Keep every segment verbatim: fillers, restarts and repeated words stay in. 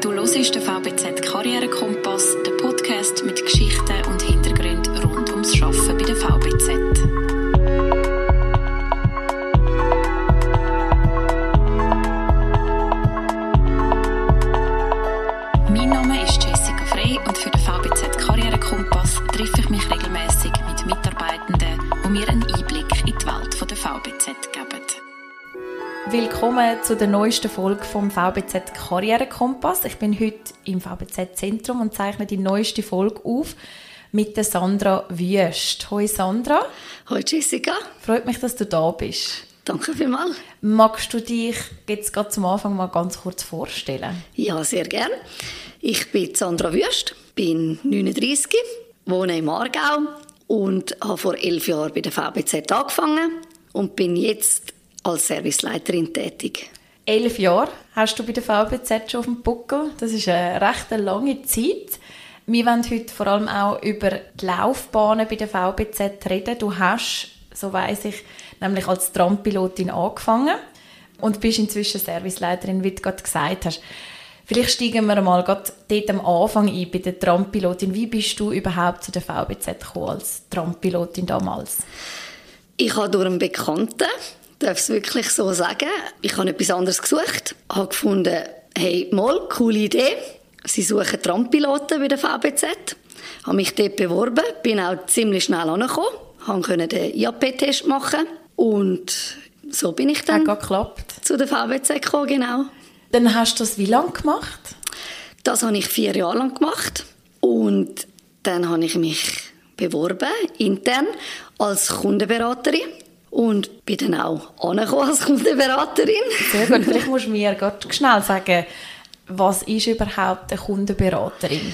Du hörst den V B Z Karrierekompass, den Podcast mit Geschichten und Hintergründen rund ums Arbeiten bei der V B Z. Mein Name ist Jessica Frey und für den V B Z Karrierekompass treffe ich mich regelmäßig mit Mitarbeitenden, die mir einen Einblick in die Welt der V B Z geben. Willkommen zu der neuesten Folge vom V B Z Karrierekompass. Ich bin heute im V B Z-Zentrum und zeichne die neueste Folge auf mit der Sandra Wüst. Hoi Sandra. Hoi Jessica. Freut mich, dass du da bist. Danke vielmals. Magst du dich jetzt gerade zum Anfang mal ganz kurz vorstellen? Ja, sehr gern. Ich bin Sandra Wüst, bin neununddreissig, wohne im Aargau und habe vor elf Jahren bei der V B Z angefangen und bin jetzt als Serviceleiterin tätig. Elf Jahre hast du bei der V B Z schon auf dem Buckel. Das ist eine recht lange Zeit. Wir wollen heute vor allem auch über die Laufbahnen bei der V B Z reden. Du hast, so weiss ich, nämlich als Trampilotin angefangen und bist inzwischen Serviceleiterin, wie du gerade gesagt hast. Vielleicht steigen wir mal gerade dort am Anfang ein, bei der Trampilotin. Wie bist du überhaupt zu der V B Z gekommen als Trampilotin damals? Ich habe durch einen Bekannten, darf es wirklich so sagen, ich habe etwas anderes gesucht, habe gefunden, hey, mal, coole Idee, sie suchen Trampiloten bei der V B Z, habe mich dort beworben, bin auch ziemlich schnell angekommen, konnte den I A P-Test machen und so bin ich dann zu der V B Z gekommen, genau. Dann hast du das wie lange gemacht? Das habe ich vier Jahre lang gemacht und dann habe ich mich beworben, intern, als Kundenberaterin. Und bin dann auch angekommen als Kundenberaterin. Sehr gut. Vielleicht musst du mir ganz schnell sagen, was ist überhaupt eine Kundenberaterin?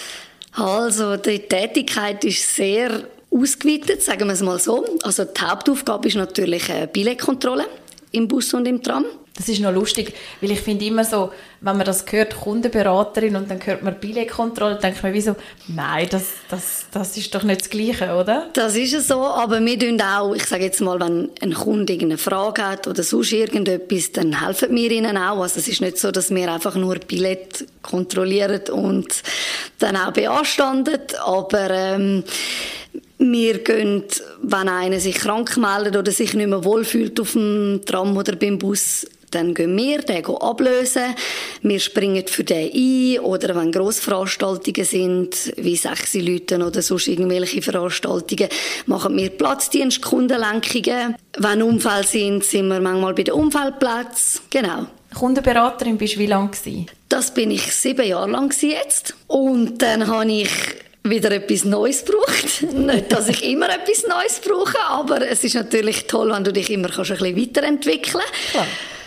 Also, die Tätigkeit ist sehr ausgeweitet, sagen wir es mal so. Also, die Hauptaufgabe ist natürlich eine Billetkontrolle im Bus und im Tram. Das ist noch lustig, weil ich finde immer so, wenn man das hört, Kundenberaterin und dann hört man Billetkontrolle, denkt man wie so, nein, das, das, das ist doch nicht das Gleiche, oder? Das ist es so, aber wir tun auch, ich sage jetzt mal, wenn ein Kunde eine Frage hat oder sonst irgendetwas, dann helfen wir ihnen auch. Also es ist nicht so, dass wir einfach nur Billett kontrollieren und dann auch beanstanden, aber ähm, wir gehen, wenn einer sich krank meldet oder sich nicht mehr wohlfühlt auf dem Tram oder beim Bus, dann gehen wir den ablösen. Wir springen für den ein. Oder wenn Grossveranstaltungen sind, wie sechs Leute oder sonst irgendwelche Veranstaltungen, machen wir Platzdienst, Kundenlenkungen. Wenn Unfälle sind, sind wir manchmal bei den Unfallplätzen. Genau. Kundenberaterin bist du wie lange gewesen? Das bin ich sieben Jahre lang jetzt. Und dann habe ich wieder etwas Neues braucht. Nicht, dass ich immer etwas Neues brauche, aber es ist natürlich toll, wenn du dich immer kannst ein bisschen weiterentwickeln kannst.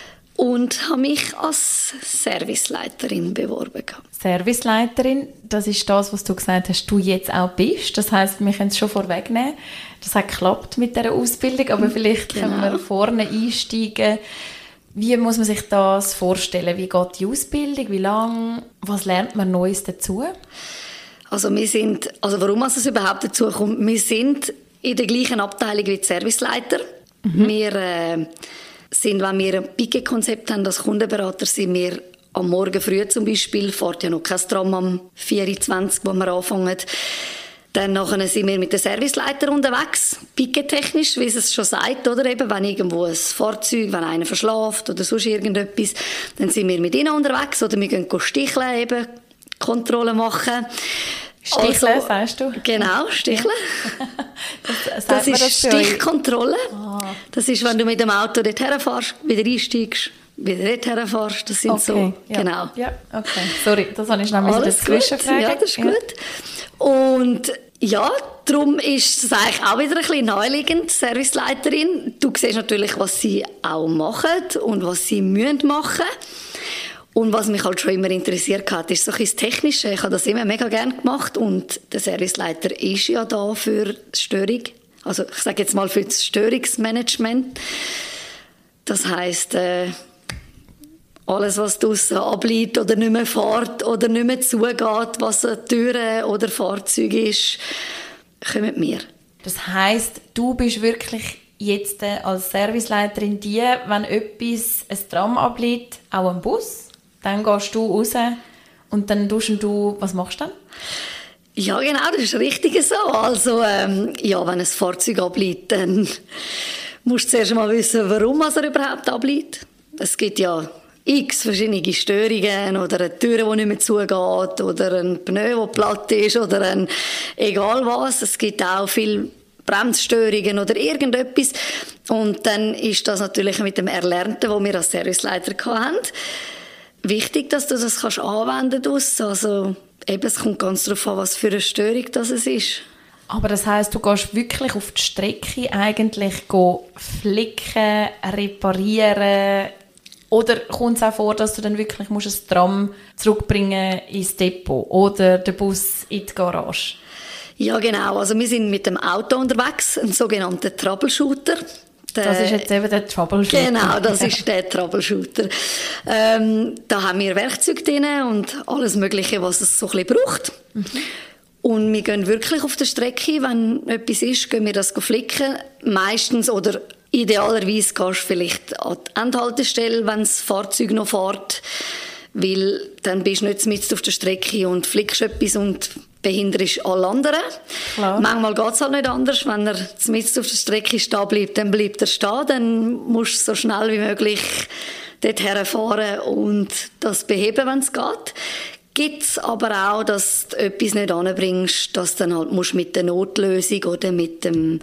Und habe mich als Serviceleiterin beworben. Serviceleiterin, das ist das, was du gesagt hast, du jetzt auch bist. Das heisst, wir können es schon vorwegnehmen. Das hat geklappt mit dieser Ausbildung, aber vielleicht genau. können wir vorne einsteigen. Wie muss man sich das vorstellen? Wie geht die Ausbildung? Wie lange? Was lernt man Neues dazu? Also wir sind, also warum es überhaupt dazu kommt, wir sind in der gleichen Abteilung wie die Serviceleiter. Mhm. Wir äh, sind, wenn wir ein Piquet-Konzept haben als Kundenberater, sind wir am Morgen früh zum Beispiel, fährt ja noch kein Tram am vier Uhr zwanzig, wo wir anfangen. Dann nachher sind wir mit den Serviceleiter unterwegs, Piquet-technisch, wie es schon sagt, oder eben, wenn irgendwo ein Fahrzeug, wenn einer verschläft oder sonst irgendetwas, dann sind wir mit ihnen unterwegs oder wir gehen sticheln, eben Kontrollen machen. Sticheln, also, sagst du? Genau, Sticheln. das, das ist das Stichkontrolle. Ah. Das ist, wenn du mit dem Auto dort herfährst, wieder einsteigst, wieder dort herfährst. Das sind okay, so, ja. genau. Ja, okay. Sorry, das habe ich noch ein bisschen dazwischen gefragt. Ja, das ist gut. Ja. Und ja, darum ist es eigentlich auch wieder ein bisschen naheliegend, Serviceleiterin. Du siehst natürlich, was sie auch machen und was sie müssen machen. Und was mich halt schon immer interessiert hat, ist so ein bisschen das Technische. Ich habe das immer mega gerne gemacht und der Serviceleiter ist ja da für die Störung. Also ich sage jetzt mal für das Störungsmanagement. Das heisst, äh, alles, was draussen abliegt oder nicht mehr fährt oder nicht mehr zugeht, was eine Tür oder Fahrzeug ist, kommen mir. Das heisst, du bist wirklich jetzt als Serviceleiterin die, wenn etwas, ein Tram abliegt, auch ein Bus, dann gehst du raus Und dann duschen du, was machst du dann? Ja, genau, das ist richtig so. Also, ähm, ja, wenn ein Fahrzeug abliegt, dann musst du zuerst mal wissen, warum er überhaupt abliegt. Es gibt ja x verschiedene Störungen oder eine Tür, die nicht mehr zugeht oder ein Pneu, der platt ist oder ein egal was. Es gibt auch viele Bremsstörungen oder irgendetwas. Und dann ist das natürlich mit dem Erlernten, das wir als Serviceleiter hatten, wichtig, dass du das kannst anwenden kannst. Also eben, es kommt ganz darauf an, was für eine Störung das ist. Aber das heisst, du gehst wirklich auf die Strecke eigentlich go flicken, reparieren. Oder kommt es auch vor, dass du dann wirklich musst ein Tram zurückbringen ins Depot oder den Bus in die Garage? Ja, genau. Also wir sind mit dem Auto unterwegs, ein sogenannter Troubleshooter. Der, das ist jetzt eben der Troubleshooter. Genau, das ist der Troubleshooter. Ähm, da haben wir Werkzeuge drin und alles Mögliche, was es so ein bisschen braucht. Mhm. Und wir gehen wirklich auf der Strecke, wenn etwas ist, gehen wir das flicken. Meistens oder idealerweise gehst du vielleicht an die Endhaltestelle, wenn das Fahrzeug noch fährt, weil dann bist du nicht mitten auf der Strecke und flickst etwas und behinderst alle anderen. Klar. Manchmal geht es halt nicht anders. Wenn er mitten auf der Strecke stehen bleibt, dann bleibt er stehen. Dann musst du so schnell wie möglich dorthin fahren und das beheben, wenn es geht. Gibt es aber auch, dass du etwas nicht anbringst, dass du dann halt musst mit der Notlösung oder mit dem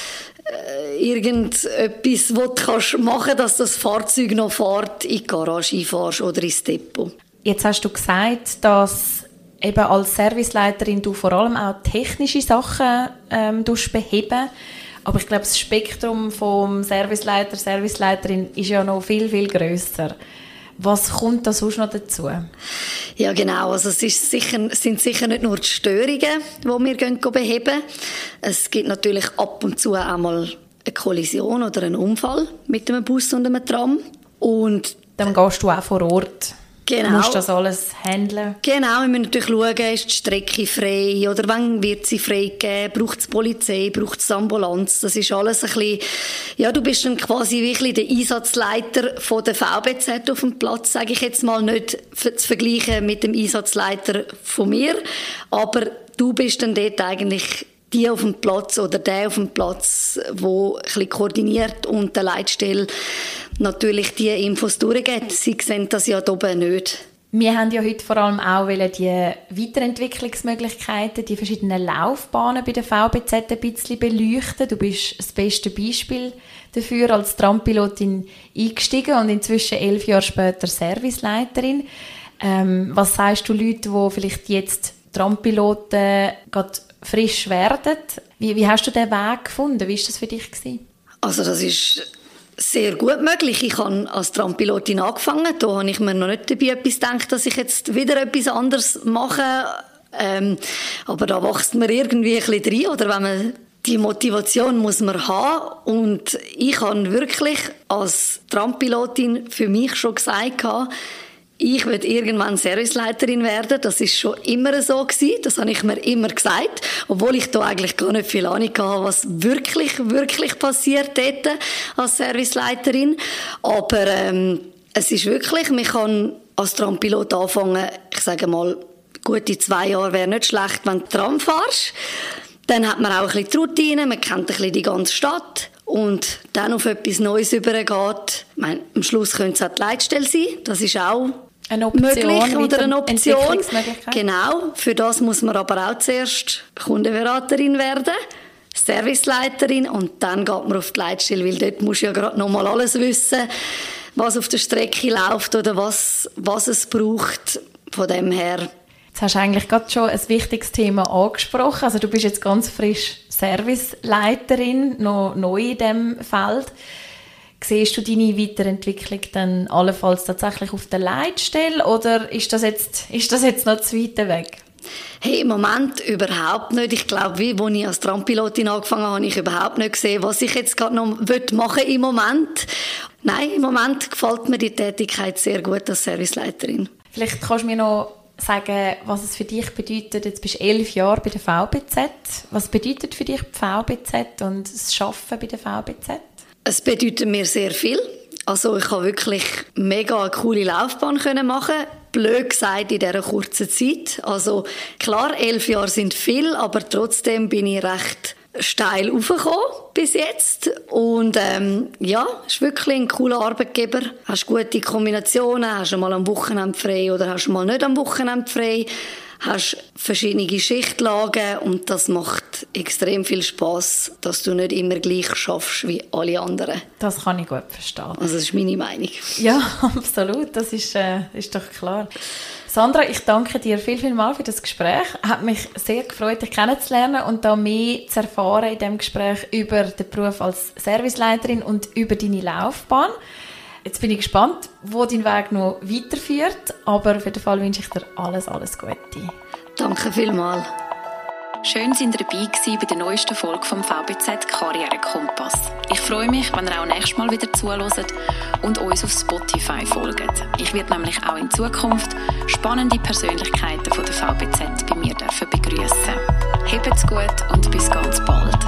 äh, irgendetwas, was du kannst machen, dass das Fahrzeug noch fährt, in die Garage einfahrst oder ins Depot. Jetzt hast du gesagt, dass eben als Serviceleiterin du vor allem auch technische Sachen ähm, beheben. Aber ich glaube, das Spektrum vom Serviceleiter, Serviceleiterin ist ja noch viel, viel grösser. Was kommt da sonst noch dazu? Ja, genau. Also es ist sicher, sind sicher nicht nur die Störungen, die wir gehen beheben. Es gibt natürlich ab und zu einmal eine Kollision oder einen Unfall mit einem Bus und einem Tram. Und dann gehst du auch vor Ort. Genau. Du musst das alles handeln. Genau, wir müssen natürlich schauen, ist die Strecke frei oder wann wird sie freigegeben, braucht es Polizei, braucht es Ambulanz, das ist alles ein bisschen, ja, du bist dann quasi wirklich der Einsatzleiter von der V B Z auf dem Platz, sage ich jetzt mal, nicht zu vergleichen mit dem Einsatzleiter von mir, aber du bist dann dort eigentlich die auf dem Platz oder der auf dem Platz, wo ein bisschen koordiniert und der Leitstelle natürlich die Infos durchgeht. Sie sehen das ja hier oben nicht. Wir haben ja heute vor allem auch die Weiterentwicklungsmöglichkeiten, die verschiedenen Laufbahnen bei der V B Z ein bisschen beleuchten. Du bist das beste Beispiel dafür als Trampilotin eingestiegen und inzwischen elf Jahre später Serviceleiterin. Ähm, was sagst du Leuten, die vielleicht jetzt Trampiloten gerade frisch werden? Wie, wie hast du den Weg gefunden? Wie war das für dich gewesen? Also das ist sehr gut möglich. Ich habe als Trampilotin angefangen. Da habe ich mir noch nicht dabei etwas gedacht, dass ich jetzt wieder etwas anderes mache. Ähm, aber da wächst man irgendwie ein bisschen rein. Oder wenn man die Motivation muss man haben. Und ich habe wirklich als Trampilotin für mich schon gesagt, ich will irgendwann Serviceleiterin werden. Das ist schon immer so gewesen. Das habe ich mir immer gesagt. Obwohl ich da eigentlich gar nicht viel Ahnung hatte, was wirklich, wirklich passiert dort als Serviceleiterin. Aber ähm, es ist wirklich, man kann als Trampilot anfangen, ich sage mal, gute zwei Jahre wäre nicht schlecht, wenn du Tram fährst. Dann hat man auch ein bisschen die Routine, man kennt ein bisschen die ganze Stadt. Und dann auf etwas Neues übergeht. Ich meine, am Schluss könnte es auch die Leitstelle sein. Das ist auch eine Option, möglich oder eine Option. Entwicklungsmöglichkeit. Genau. Für das muss man aber auch zuerst Kundenberaterin werden, Serviceleiterin und dann geht man auf die Leitstelle, weil dort musst du ja gerade noch mal alles wissen, was auf der Strecke läuft oder was, was es braucht. Von dem her. Jetzt hast du eigentlich gerade schon ein wichtiges Thema angesprochen. Also du bist jetzt ganz frisch Serviceleiterin, noch neu in diesem Feld. Siehst du deine Weiterentwicklung dann allenfalls tatsächlich auf der Leitstelle oder ist das jetzt, ist das jetzt noch zu weit weg? Hey, im Moment überhaupt nicht. Ich glaube, wie als ich als Trampilotin angefangen habe, habe ich überhaupt nicht gesehen, was ich jetzt gerade noch machen will im Moment. Nein, im Moment gefällt mir die Tätigkeit sehr gut als Serviceleiterin. Vielleicht kannst du mir noch sagen, was es für dich bedeutet. Jetzt bist du elf Jahre bei der V B Z. Was bedeutet für dich die V B Z und das Arbeiten bei der V B Z? Es bedeutet mir sehr viel. Also ich habe wirklich mega eine coole Laufbahn können machen. blöd gesagt in dieser kurzen Zeit. Also klar, elf Jahre sind viel, aber trotzdem bin ich recht steil aufgekommen bis jetzt. Und ähm, ja, es ist wirklich ein cooler Arbeitgeber. Hast gute Kombinationen, hast du mal am Wochenende frei oder hast du mal nicht am Wochenende frei. Hast verschiedene Schichtlagen und das macht extrem viel Spass, dass du nicht immer gleich schaffst wie alle anderen. Das kann ich gut verstehen. Also das ist meine Meinung. Ja, absolut, das ist, äh, ist doch klar. Sandra, ich danke dir viel, viel mal für das Gespräch. Hat mich sehr gefreut, dich kennenzulernen und da mehr zu erfahren in diesem Gespräch über den Beruf als Serviceleiterin und über deine Laufbahn. Jetzt bin ich gespannt, wo dein Weg noch weiterführt, aber auf jeden Fall wünsche ich dir alles, alles Gute. Danke vielmals. Schön, dass ihr dabei gewesen bei der neuesten Folge vom V B Z Karrierekompass. Ich freue mich, wenn ihr auch nächstes Mal wieder zuhört und uns auf Spotify folgt. Ich werde nämlich auch in Zukunft spannende Persönlichkeiten von der V B Z bei mir begrüßen. Habt's gut und bis ganz bald.